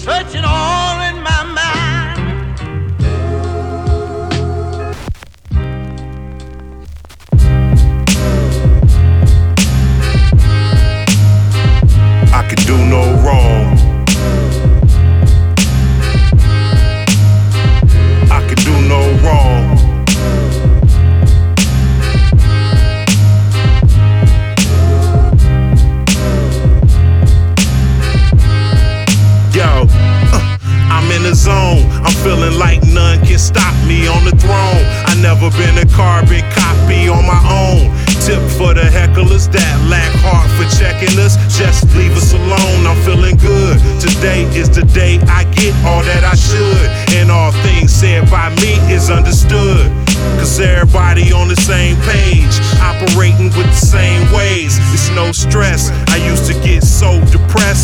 searching all in my mind. I could do no wrong. I could do no wrong. Yo, I'm in the zone. I'm feeling like none can stop me on the throne. I never been a carbon copy on my own. Tip for the hecklers that lack heart for checking us. Just leave us alone. I'm feeling good. Today is the day I get all that I should. And all things said by me is understood. Cause everybody on the same page, operating with the same ways. It's no stress. I used to get so depressed.